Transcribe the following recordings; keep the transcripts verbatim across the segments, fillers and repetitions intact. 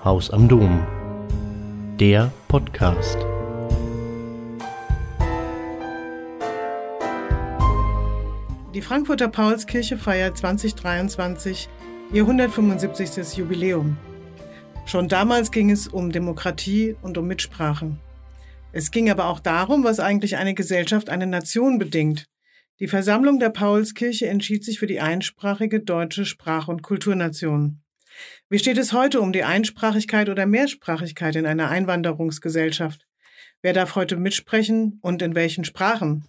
Haus am Dom. Der Podcast. Die Frankfurter Paulskirche feiert zwanzig dreiundzwanzig ihr hundertfünfundsiebzigstes Jubiläum. Schon damals ging es um Demokratie und um Mitsprache. Es ging aber auch darum, was eigentlich eine Gesellschaft, eine Nation bedingt. Die Versammlung der Paulskirche entschied sich für die einsprachige deutsche Sprach- und Kulturnation. Wie steht es heute um die Einsprachigkeit oder Mehrsprachigkeit in einer Einwanderungsgesellschaft? Wer darf heute mitsprechen und in welchen Sprachen?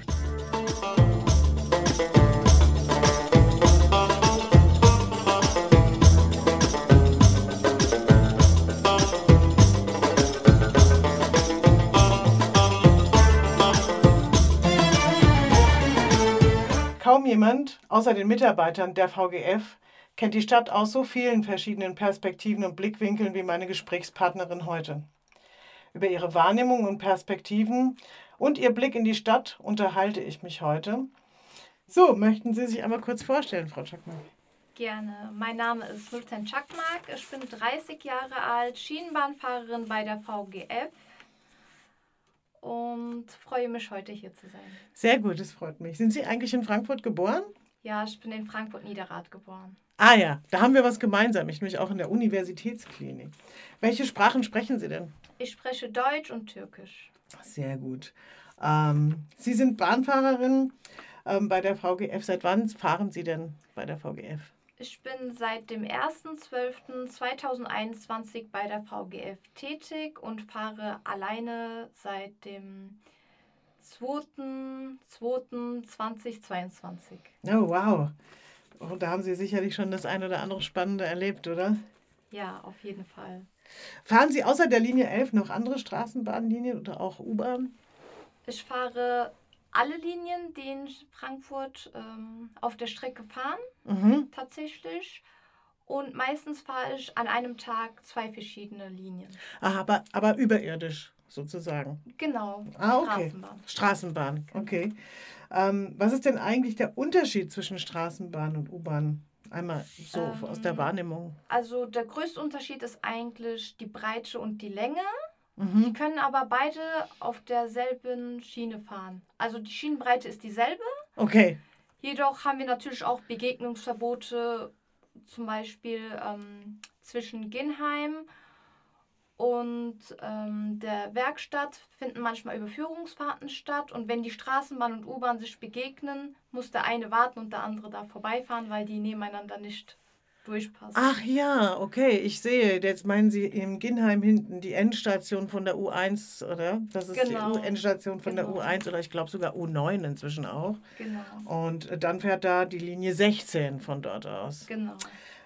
Kaum jemand, außer den Mitarbeitern der V G F, kennt die Stadt aus so vielen verschiedenen Perspektiven und Blickwinkeln wie meine Gesprächspartnerin heute. Über ihre Wahrnehmung und Perspektiven und ihr Blick in die Stadt unterhalte ich mich heute. So, möchten Sie sich einmal kurz vorstellen, Frau Czakmak? Gerne. Mein Name ist Nurten Czakmak. Ich bin dreißig Jahre alt, Schienenbahnfahrerin bei der V G F und freue mich, heute hier zu sein. Sehr gut, das freut mich. Sind Sie eigentlich in Frankfurt geboren? Ja, ich bin in Frankfurt-Niederrad geboren. Ah ja, da haben wir was gemeinsam. Ich nämlich auch in der Universitätsklinik. Welche Sprachen sprechen Sie denn? Ich spreche Deutsch und Türkisch. Sehr gut. Ähm, Sie sind Bahnfahrerin ähm, bei der V G F. Seit wann fahren Sie denn bei der V G F? Ich bin seit dem ersten zwölften zweitausendeinundzwanzig bei der V G F tätig und fahre alleine seit dem zweiten zweiten zweitausendzweiundzwanzig. Oh, wow. Und da haben Sie sicherlich schon das ein oder andere Spannende erlebt, oder? Ja, auf jeden Fall. Fahren Sie außer der Linie elf noch andere Straßenbahnlinien oder auch U-Bahn? Ich fahre alle Linien, die in Frankfurt ähm, auf der Strecke fahren, Mhm. tatsächlich. Und meistens fahre ich an einem Tag zwei verschiedene Linien. Ah, aber, aber überirdisch sozusagen. Genau, Ah, okay. Straßenbahn. Straßenbahn, okay. Ähm, was ist denn eigentlich der Unterschied zwischen Straßenbahn und U-Bahn? Einmal so Ähm, aus der Wahrnehmung. Also der größte Unterschied ist eigentlich die Breite und die Länge. Die Mhm. können aber beide auf derselben Schiene fahren. Also die Schienenbreite ist dieselbe. Okay. Jedoch haben wir natürlich auch Begegnungsverbote, zum Beispiel ähm, zwischen Ginheim und ähm, der Werkstatt finden manchmal Überführungsfahrten statt. Und wenn die Straßenbahn und U-Bahn sich begegnen, muss der eine warten und der andere darf vorbeifahren, weil die nebeneinander nicht durchpassen. Ach ja, okay, ich sehe. Jetzt meinen Sie im Ginheim hinten die Endstation von der U eins, oder? Das ist Genau. die U- Endstation von der Genau. U eins oder ich glaube sogar U neun inzwischen auch. Genau, Und dann fährt da die Linie sechzehn von dort aus. genau.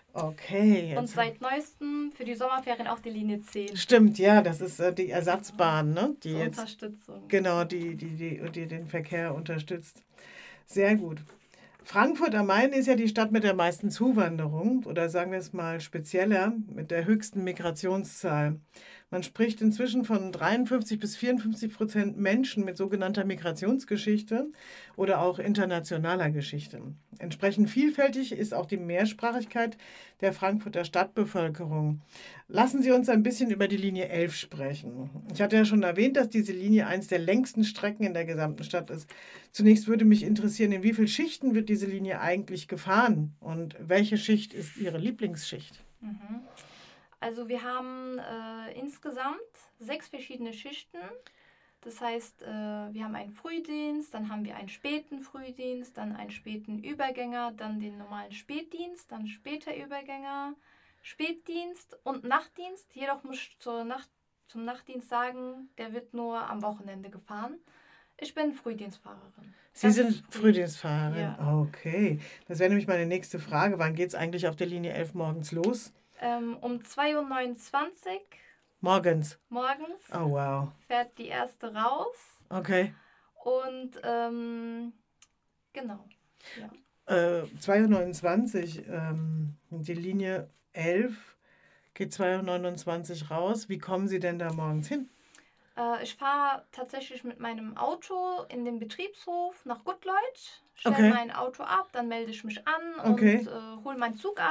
Okay. Und Jetzt. seit neuestem für die Sommerferien auch die Linie zehn Stimmt, ja, das ist äh, die Ersatzbahn, ne? Die zur jetzt Unterstützung. genau die, die, die, die den Verkehr unterstützt. Sehr gut. Frankfurt am Main ist ja die Stadt mit der meisten Zuwanderung oder sagen wir es mal spezieller, mit der höchsten Migrationszahl. Man spricht inzwischen von dreiundfünfzig bis vierundfünfzig Prozent Menschen mit sogenannter Migrationsgeschichte oder auch internationaler Geschichte. Entsprechend vielfältig ist auch die Mehrsprachigkeit der Frankfurter Stadtbevölkerung. Lassen Sie uns ein bisschen über die Linie elf sprechen. Ich hatte ja schon erwähnt, dass diese Linie eines der längsten Strecken in der gesamten Stadt ist. Zunächst würde mich interessieren, in wie vielen Schichten wird diese Linie eigentlich gefahren und welche Schicht ist Ihre Lieblingsschicht? Mhm. Also wir haben äh, insgesamt sechs verschiedene Schichten. Das heißt, äh, wir haben einen Frühdienst, dann haben wir einen späten Frühdienst, dann einen späten Übergänger, dann den normalen Spätdienst, dann später Übergänger, Spätdienst und Nachtdienst. Jedoch muss ich zur Nacht, zum Nachtdienst sagen, der wird nur am Wochenende gefahren. Ich bin Frühdienstfahrerin. Sie Das sind ist früh. Frühdienstfahrerin? Ja. Okay. Das wäre nämlich meine nächste Frage. Wann geht es eigentlich auf der Linie elf morgens los? Ähm, um zwei Uhr neunundzwanzig Morgens. morgens Oh, wow. fährt die erste raus. Okay. Und ähm, genau. Ja. Äh, zwei Uhr neunundzwanzig, ähm, die Linie elf geht zwei Uhr neunundzwanzig raus. Wie kommen Sie denn da morgens hin? Äh, ich fahre tatsächlich mit meinem Auto in den Betriebshof nach Goodleutsch, stelle Okay. mein Auto ab, dann melde ich mich an Okay. und äh, hole meinen Zug ab.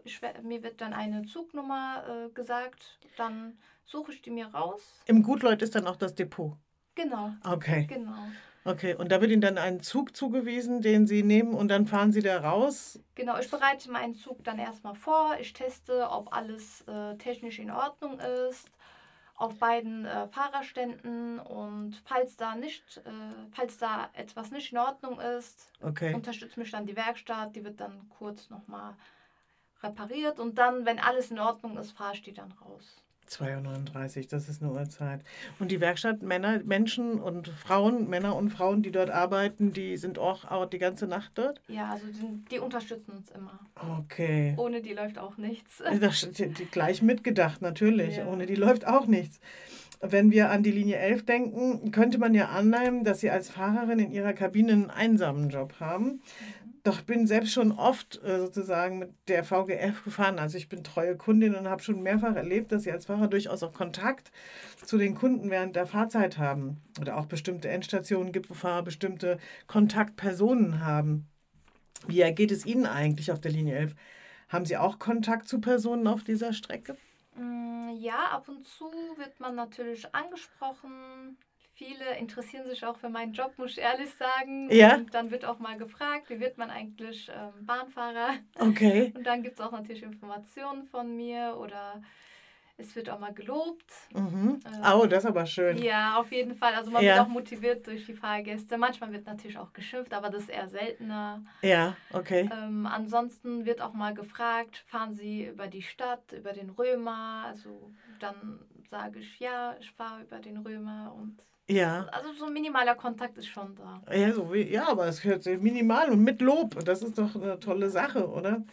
Ich, wer- mir wird dann eine Zugnummer äh, gesagt, dann suche ich die mir raus. Im Gutleut ist dann auch das Depot. Genau, Okay, genau. okay. Und da wird Ihnen dann ein Zug zugewiesen, den Sie nehmen und dann fahren Sie da raus. Genau, ich bereite meinen Zug dann erstmal vor. Ich teste, ob alles äh, technisch in Ordnung ist, auf beiden äh, Fahrerständen. Und falls da nicht, äh, falls da etwas nicht in Ordnung ist, Okay. unterstützt mich dann die Werkstatt. Die wird dann kurz nochmal repariert. Und dann, wenn alles in Ordnung ist, fahre ich die dann raus. zwei Uhr neununddreißig, das ist eine Uhrzeit. Und die Werkstatt, Männer, Menschen und Frauen, Männer und Frauen, die dort arbeiten, die sind auch, auch die ganze Nacht dort? Ja, also die, die unterstützen uns immer. Okay. Ohne die läuft auch nichts. Das, die, die gleich mitgedacht, natürlich. Ja. Ohne die läuft auch nichts. Wenn wir an die Linie elf denken, könnte man ja annehmen, dass Sie als Fahrerin in Ihrer Kabine einen einsamen Job haben. Doch ich bin selbst schon oft äh, sozusagen mit der V G F gefahren. Also ich bin treue Kundin und habe schon mehrfach erlebt, dass Sie als Fahrer durchaus auch Kontakt zu den Kunden während der Fahrzeit haben. Oder auch bestimmte Endstationen gibt, wo Fahrer bestimmte Kontaktpersonen haben. Wie ergeht es Ihnen eigentlich auf der Linie elf? Haben Sie auch Kontakt zu Personen auf dieser Strecke? Mm, Ja, ab und zu wird man natürlich angesprochen. Viele interessieren sich auch für meinen Job, muss ich ehrlich sagen. Ja. Und dann wird auch mal gefragt, wie wird man eigentlich ähm, Bahnfahrer? Okay. Und dann gibt es auch natürlich Informationen von mir oder es wird auch mal gelobt. Mhm. Ähm, Oh, das ist aber schön. Ja, auf jeden Fall. Also man Ja. wird auch motiviert durch die Fahrgäste. Manchmal wird natürlich auch geschimpft, aber das ist eher seltener. Ja, okay. Ähm, ansonsten wird auch mal gefragt, fahren Sie über die Stadt, über den Römer? Also dann sage ich, ja, ich fahre über den Römer. Und Ja. also so ein minimaler Kontakt ist schon da. Ja, so wie, ja, aber es hört sich minimal und mit Lob. Und das ist doch eine tolle Sache, oder?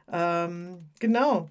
Ähm, genau.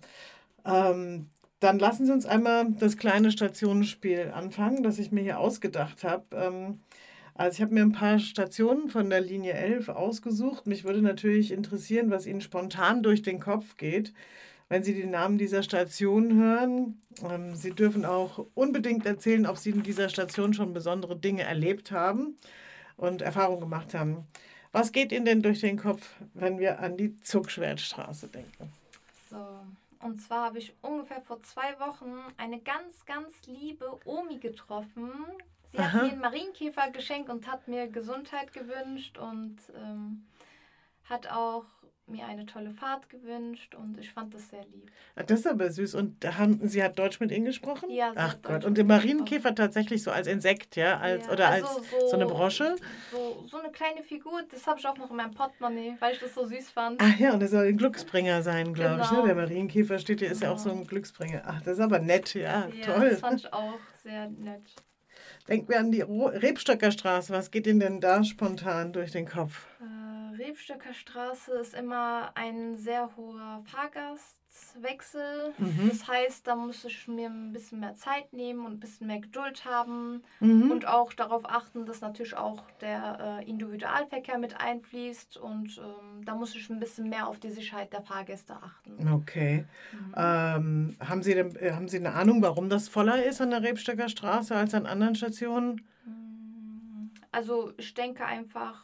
Ähm, dann lassen Sie uns einmal das kleine Stationenspiel anfangen, das ich mir hier ausgedacht habe. Ähm, also ich habe mir ein paar Stationen von der Linie elf ausgesucht. Mich würde natürlich interessieren, was Ihnen spontan durch den Kopf geht, wenn Sie den Namen dieser Station hören. Ähm, Sie dürfen auch unbedingt erzählen, ob Sie in dieser Station schon besondere Dinge erlebt haben und Erfahrungen gemacht haben. Was geht Ihnen denn durch den Kopf, wenn wir an die Zugschwertstraße denken? So. Und zwar habe ich ungefähr vor zwei Wochen eine ganz, ganz liebe Omi getroffen. Sie Aha. hat mir einen Marienkäfer geschenkt und hat mir Gesundheit gewünscht und ähm, hat auch mir eine tolle Fahrt gewünscht und ich fand das sehr lieb. Ah, das ist aber süß. Und da haben, sie hat Deutsch mit Ihnen gesprochen? Ja, sie Ach hat Gott. Deutsch Und mit den mir Marienkäfer tatsächlich so als Insekt, ja? Als, Ja, oder also als so, eine Brosche? So, so eine kleine Figur, das habe ich auch noch in meinem Portemonnaie, weil ich das so süß fand. Ach ja, und das soll ein Glücksbringer sein, glaube ich. Ne? Genau. Der Marienkäfer steht hier, ist ja auch so Genau. ein Glücksbringer. Ach, das ist aber nett, ja, Ja, toll. das fand ich auch sehr nett. Denken wir an die Ro- Rebstöcker Straße. Was geht Ihnen denn da spontan durch den Kopf? Äh, Rebstöcker Straße ist immer ein sehr hoher Fahrgastwechsel. Mhm. Das heißt, da muss ich mir ein bisschen mehr Zeit nehmen und ein bisschen mehr Geduld haben Mhm. und auch darauf achten, dass natürlich auch der äh, Individualverkehr mit einfließt und ähm, da muss ich ein bisschen mehr auf die Sicherheit der Fahrgäste achten. Okay. Mhm. Ähm, haben Sie denn, äh, haben Sie eine Ahnung, warum das voller ist an der Rebstöcker Straße als an anderen Stationen? Also ich denke einfach,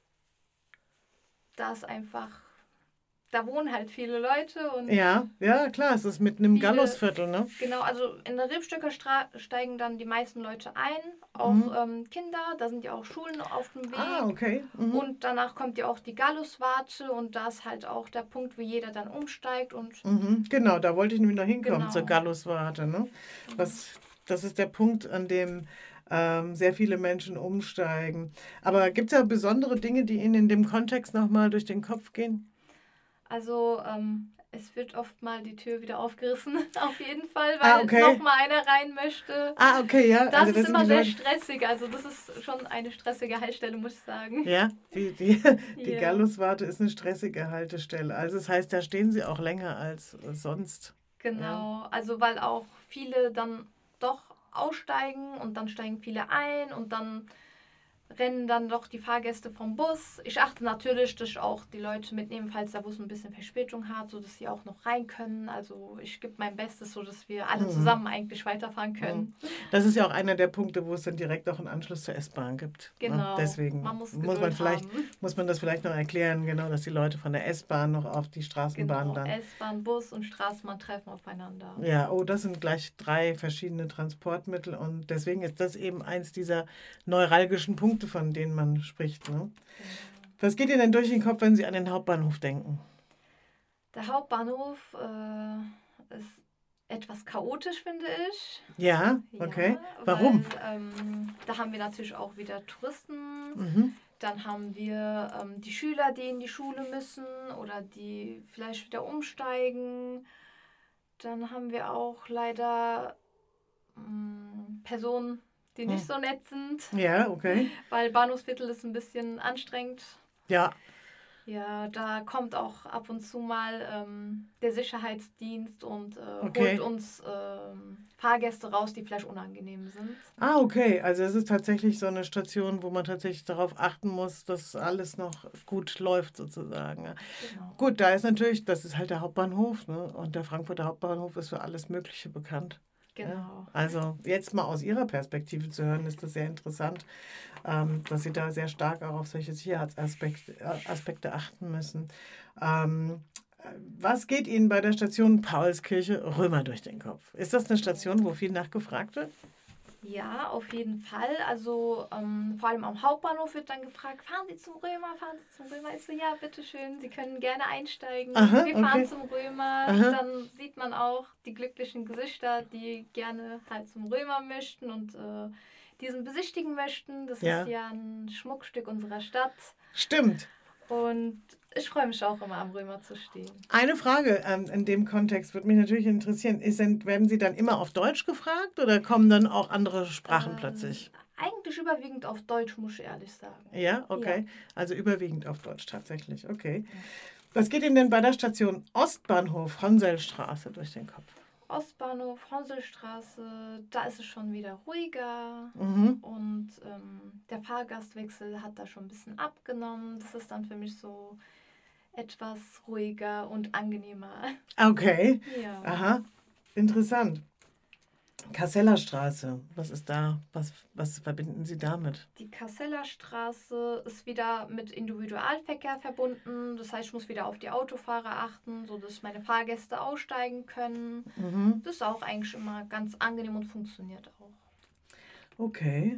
da ist einfach, da wohnen halt viele Leute und Ja, ja, klar, es ist mitten im Viele- Gallusviertel, ne? genau, also in der Rebstöcker Straße steigen dann die meisten Leute ein, auch Mhm. ähm, Kinder, da sind ja auch Schulen auf dem Weg. Ah, okay. Mhm. Und danach kommt ja auch die Galluswarte und da ist halt auch der Punkt, wo jeder dann umsteigt und Mhm, genau, da wollte ich nämlich noch hinkommen, Genau. zur Galluswarte. Ne? Was, das ist der Punkt, an dem ähm, sehr viele Menschen umsteigen. Aber gibt es ja besondere Dinge, die Ihnen in dem Kontext nochmal durch den Kopf gehen? also ähm, es wird oft mal die Tür wieder aufgerissen, auf jeden Fall, Ah, weil okay. noch mal einer rein möchte. Ah, okay, ja. Das also ist sind immer die sehr Leute- stressig, also das ist schon eine stressige Haltestelle, muss ich sagen. Ja, die, die, die Ja. Galluswarte ist eine stressige Haltestelle. Also das heißt, da stehen Sie auch länger als sonst. Genau, also weil auch viele dann doch aussteigen und dann steigen viele ein und dann rennen dann doch die Fahrgäste vom Bus. Ich achte natürlich, dass ich auch die Leute mitnehme, falls der Bus ein bisschen Verspätung hat, sodass sie auch noch rein können. Also ich gebe mein Bestes, sodass wir alle Mhm. zusammen eigentlich weiterfahren können. Das ist ja auch einer der Punkte, wo es dann direkt auch einen Anschluss zur S-Bahn gibt. Genau. Ne? Deswegen Man muss muss man Geduld vielleicht haben. muss man das vielleicht noch erklären, genau, dass die Leute von der S-Bahn noch auf die Straßenbahn Genau. dann. S-Bahn, Bus und Straßenbahn treffen aufeinander. Ja, oh, das sind gleich drei verschiedene Transportmittel und deswegen ist das eben eins dieser neuralgischen Punkte, von denen man spricht. Ne? Genau. Was geht Ihnen denn durch den Kopf, wenn Sie an den Hauptbahnhof denken? Der Hauptbahnhof äh, ist etwas chaotisch, finde ich. Ja, okay. Ja, Warum? Weil, ähm, da haben wir natürlich auch wieder Touristen. Mhm. Dann haben wir ähm, die Schüler, die in die Schule müssen oder die vielleicht wieder umsteigen. Dann haben wir auch leider ähm, Personen, die nicht so nett sind, Ja, okay. weil Bahnhofsviertel ist ein bisschen anstrengend. Ja, Ja, da kommt auch ab und zu mal ähm, der Sicherheitsdienst und äh, Okay. holt uns ähm, Fahrgäste raus, die vielleicht unangenehm sind. ah, okay. Also es ist tatsächlich so eine Station, wo man tatsächlich darauf achten muss, dass alles noch gut läuft sozusagen. Ja. Genau. Gut, da ist natürlich, das ist halt der Hauptbahnhof, ne? Und der Frankfurter Hauptbahnhof ist für alles Mögliche bekannt. Genau. Ja. Also jetzt mal aus Ihrer Perspektive zu hören, ist das sehr interessant, ähm, dass Sie da sehr stark auch auf solche Sicherheitsaspekte äh, Aspekte achten müssen. Ähm, was geht Ihnen bei der Station Paulskirche Römer durch den Kopf? Ist das eine Station, wo viel nachgefragt wird? Ja, auf jeden Fall. Also ähm, vor allem am Hauptbahnhof wird dann gefragt, fahren Sie zum Römer, fahren Sie zum Römer. Ich so, ja, bitteschön, Sie können gerne einsteigen. Aha, Wir fahren okay. zum Römer. Aha. Dann sieht man auch die glücklichen Gesichter, die gerne halt zum Römer möchten und äh, diesen besichtigen möchten. Das Ja. ist ja ein Schmuckstück unserer Stadt. Stimmt. Und ich freue mich auch immer, am Römer zu stehen. Eine Frage ähm, in dem Kontext würde mich natürlich interessieren. Ist, denn- werden Sie dann immer auf Deutsch gefragt oder kommen dann auch andere Sprachen Ähm, plötzlich? Eigentlich überwiegend auf Deutsch, muss ich ehrlich sagen. Ja, okay. Also überwiegend auf Deutsch tatsächlich. Okay. Was geht Ihnen denn bei der Station Ostbahnhof Honselstraße durch den Kopf? Ostbahnhof, Honselstraße, da ist es schon wieder ruhiger. Mhm. Und ähm, der Fahrgastwechsel hat da schon ein bisschen abgenommen. Das ist dann für mich so etwas ruhiger und angenehmer. Okay. Ja. Aha. Interessant. Kasseler Straße. Was ist da? Was, was verbinden Sie damit? Die Kasseler Straße ist wieder mit Individualverkehr verbunden. Das heißt, ich muss wieder auf die Autofahrer achten, sodass meine Fahrgäste aussteigen können. Mhm. Das ist auch eigentlich immer ganz angenehm und funktioniert auch. Okay.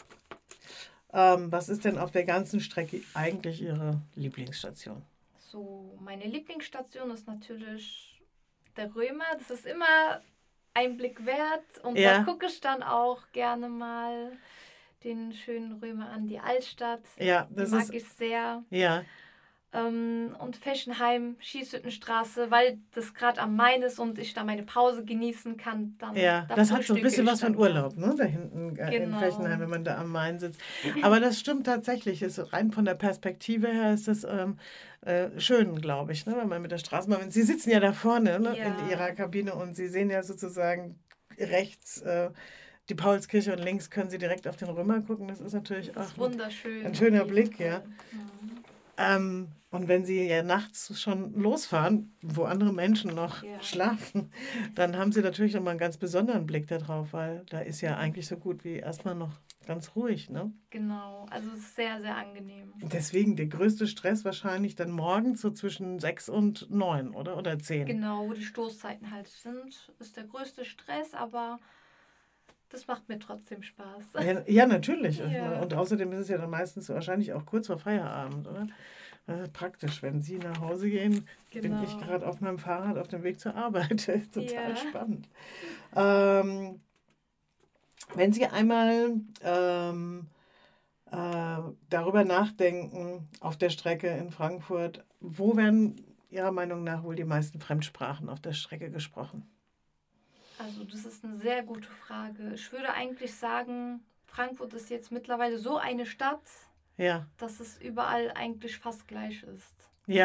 Ähm, was ist denn auf der ganzen Strecke eigentlich Ihre Lieblingsstation? So, meine Lieblingsstation ist natürlich der Römer. Das ist immer ein Blick wert und Ja. da gucke ich dann auch gerne mal den schönen Römer an, die Altstadt. Ja, Die das mag ist. ich sehr. Ja, Ähm, und Fechenheim, Schießhüttenstraße, weil das gerade am Main ist und ich da meine Pause genießen kann. Dann, ja. da Das hat so ein frühstücke bisschen ich was von dann Urlaub, gern. ne? Da hinten äh, in Genau. Fechenheim, wenn man da am Main sitzt. Aber das stimmt tatsächlich. Ist rein von der Perspektive her ist das ähm, äh, schön, glaube ich, ne? Wenn man mit der Straßenbahn. Sie sitzen ja da vorne, ne? Ja. In Ihrer Kabine und Sie sehen ja sozusagen rechts äh, die Paulskirche und links können Sie direkt auf den Römer gucken. Das ist natürlich Das ist auch ein, wunderschön. ein schöner auf jeden Blick, ja. Fall. Mhm. Ähm, und wenn Sie ja nachts schon losfahren, wo andere Menschen noch Ja. schlafen, dann haben Sie natürlich nochmal einen ganz besonderen Blick darauf, weil da ist ja eigentlich so gut wie erstmal noch ganz ruhig. Ne? Genau, also es ist sehr, sehr angenehm. Deswegen der größte Stress wahrscheinlich dann morgens so zwischen sechs und neun, oder? Oder zehn. Genau, wo die Stoßzeiten halt sind, ist der größte Stress, aber das macht mir trotzdem Spaß. Ja, ja, natürlich. Ja. Und außerdem ist es ja dann meistens wahrscheinlich auch kurz vor Feierabend, oder? Das ist praktisch, wenn Sie nach Hause gehen, bin Genau. ich gerade auf meinem Fahrrad auf dem Weg zur Arbeit. Total Ja. spannend. Ähm, wenn Sie einmal ähm, äh, darüber nachdenken, auf der Strecke in Frankfurt, wo werden Ihrer Meinung nach wohl die meisten Fremdsprachen auf der Strecke gesprochen? Also das ist eine sehr gute Frage. Ich würde eigentlich sagen, Frankfurt ist jetzt mittlerweile so eine Stadt, Ja. dass es überall eigentlich fast gleich ist. Ja?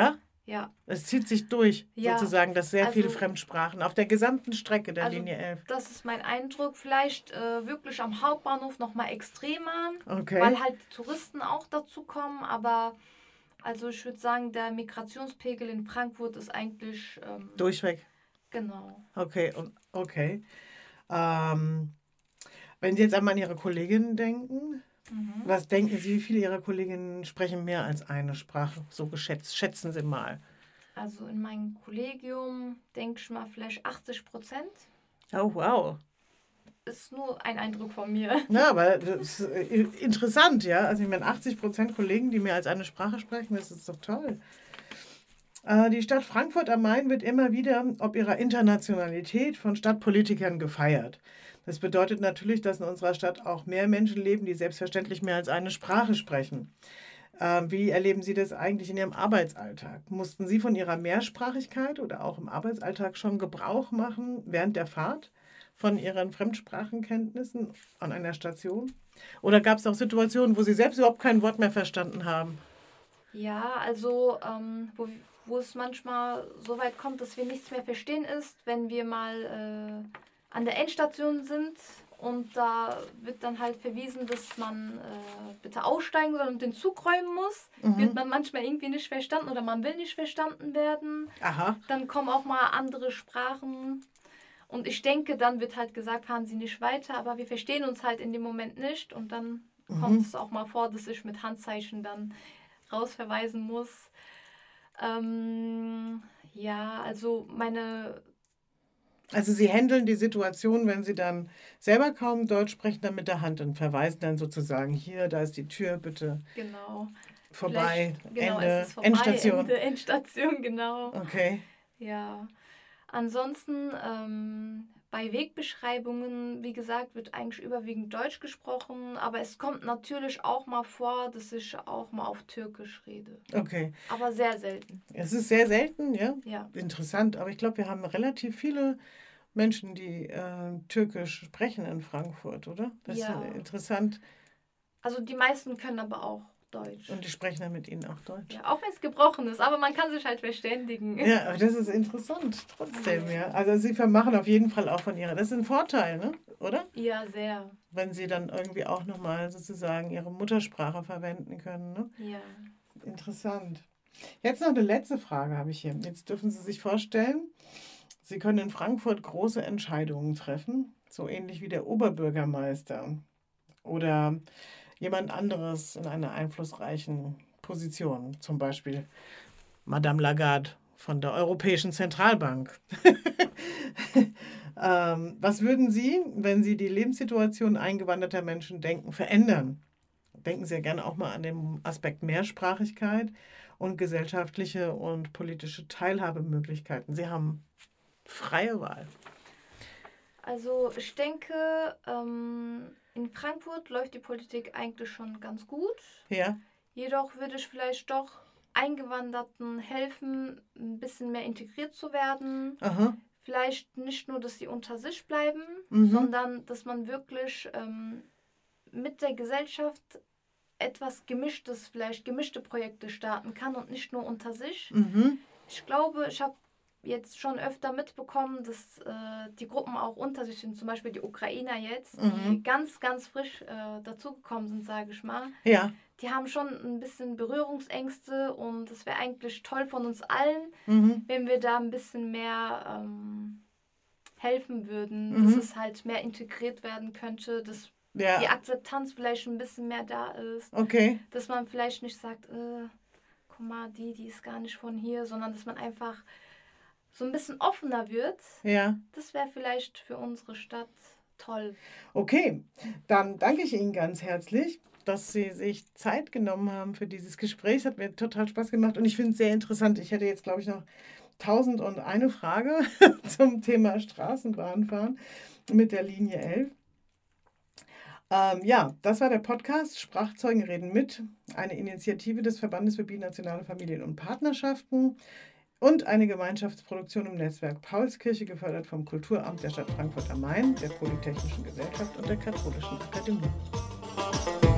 Ja. Es zieht sich durch, Ja, sozusagen, dass sehr viele also- Fremdsprachen auf der gesamten Strecke der Also, Linie elf. Das ist mein Eindruck. Vielleicht äh, wirklich am Hauptbahnhof nochmal extremer, Okay. weil halt die Touristen auch dazu kommen. Aber also ich würde sagen, der Migrationspegel in Frankfurt ist eigentlich ähm, Durchweg. genau. Okay, und okay. Ähm, wenn Sie jetzt einmal an Ihre Kolleginnen denken, Mhm. was denken Sie, wie viele Ihrer Kolleginnen sprechen mehr als eine Sprache? So geschätzt, schätzen Sie mal. Also in meinem Kollegium denke ich mal vielleicht achtzig Prozent. Oh, wow. Ist nur ein Eindruck von mir. Ja, aber das ist äh, interessant, ja. Also ich meine, achtzig Prozent Kollegen, die mehr als eine Sprache sprechen, das ist doch toll. Äh, Die Stadt Frankfurt am Main wird immer wieder ob ihrer Internationalität von Stadtpolitikern gefeiert. Das bedeutet natürlich, dass in unserer Stadt auch mehr Menschen leben, die selbstverständlich mehr als eine Sprache sprechen. Ähm, Wie erleben Sie das eigentlich in Ihrem Arbeitsalltag? Mussten Sie von Ihrer Mehrsprachigkeit oder auch im Arbeitsalltag schon Gebrauch machen während der Fahrt von Ihren Fremdsprachenkenntnissen an einer Station? Oder gab es auch Situationen, wo Sie selbst überhaupt kein Wort mehr verstanden haben? Ja, also ähm, wo, wo es manchmal so weit kommt, dass wir nichts mehr verstehen, ist, wenn wir mal äh, an der Endstation sind und da wird dann halt verwiesen, dass man äh, bitte aussteigen soll und den Zug räumen muss. Mhm. Wird man manchmal irgendwie nicht verstanden oder man will nicht verstanden werden. Aha. Dann kommen auch mal andere Sprachen. Und ich denke, dann wird halt gesagt, fahren Sie nicht weiter, aber wir verstehen uns halt in dem Moment nicht. Und dann Mhm. kommt es auch mal vor, dass ich mit Handzeichen dann rausverweisen muss. Ähm, ja, also meine, Also Sie handeln die Situation, wenn Sie dann selber kaum Deutsch sprechen, dann mit der Hand und verweisen dann sozusagen, hier, da ist die Tür, bitte genau. vorbei, Vielleicht- genau, Ende, es ist vorbei, Endstation. Ende, Endstation, genau. Okay. Ja. Ansonsten ähm, bei Wegbeschreibungen, wie gesagt, wird eigentlich überwiegend Deutsch gesprochen, aber es kommt natürlich auch mal vor, dass ich auch mal auf Türkisch rede. Okay. Aber sehr selten. Es ist sehr selten, ja. Ja. Interessant, aber ich glaube, wir haben relativ viele Menschen, die äh, Türkisch sprechen in Frankfurt, oder? Das Ja. ist interessant. Also die meisten können aber auch Deutsch. Und die sprechen dann mit Ihnen auch Deutsch. Ja, auch wenn es gebrochen ist, aber man kann sich halt verständigen. Ja, aber das ist interessant, trotzdem, ja. Also Sie vermachen auf jeden Fall auch von Ihrer, das ist ein Vorteil, ne? Oder? Ja, sehr. Wenn Sie dann irgendwie auch nochmal sozusagen Ihre Muttersprache verwenden können, ne? Ja. Interessant. Jetzt noch eine letzte Frage habe ich hier. Jetzt dürfen Sie sich vorstellen, Sie können in Frankfurt große Entscheidungen treffen, so ähnlich wie der Oberbürgermeister oder jemand anderes in einer einflussreichen Position, zum Beispiel Madame Lagarde von der Europäischen Zentralbank. ähm, was würden Sie, wenn Sie die Lebenssituation eingewanderter Menschen denken, verändern? Denken Sie ja gerne auch mal an den Aspekt Mehrsprachigkeit und gesellschaftliche und politische Teilhabemöglichkeiten. Sie haben freie Wahl. Also ich denke, ähm, in Frankfurt läuft die Politik eigentlich schon ganz gut. Ja, Jedoch würde ich vielleicht doch Eingewanderten helfen, ein bisschen mehr integriert zu werden. aha, Vielleicht nicht nur, dass sie unter sich bleiben, Mhm. sondern dass man wirklich ähm, mit der Gesellschaft etwas Gemischtes, vielleicht gemischte Projekte starten kann und nicht nur unter sich. mhm, Ich glaube, ich habe jetzt schon öfter mitbekommen, dass äh, die Gruppen auch unter sich sind, zum Beispiel die Ukrainer jetzt, die Mhm. ganz, ganz frisch äh, dazugekommen sind, sage ich mal. ja, Die haben schon ein bisschen Berührungsängste und es wäre eigentlich toll von uns allen, mhm, wenn wir da ein bisschen mehr ähm, helfen würden, Mhm. dass es halt mehr integriert werden könnte, dass die ja, Akzeptanz vielleicht ein bisschen mehr da ist, okay, dass man vielleicht nicht sagt, äh, guck mal, die, die ist gar nicht von hier, sondern dass man einfach so ein bisschen offener wird. ja. Das wäre vielleicht für unsere Stadt toll. Okay, dann danke ich Ihnen ganz herzlich, dass Sie sich Zeit genommen haben für dieses Gespräch. Es hat mir total Spaß gemacht und ich finde es sehr interessant. Ich hätte jetzt, glaube ich, noch tausend und eine Frage zum Thema Straßenbahnfahren mit der Linie elf. Ähm, ja, das war der Podcast Sprachzeugen reden mit, eine Initiative des Verbandes für binationale Familien und Partnerschaften und eine Gemeinschaftsproduktion im Netzwerk Paulskirche, gefördert vom Kulturamt der Stadt Frankfurt am Main, der Polytechnischen Gesellschaft und der Katholischen Akademie.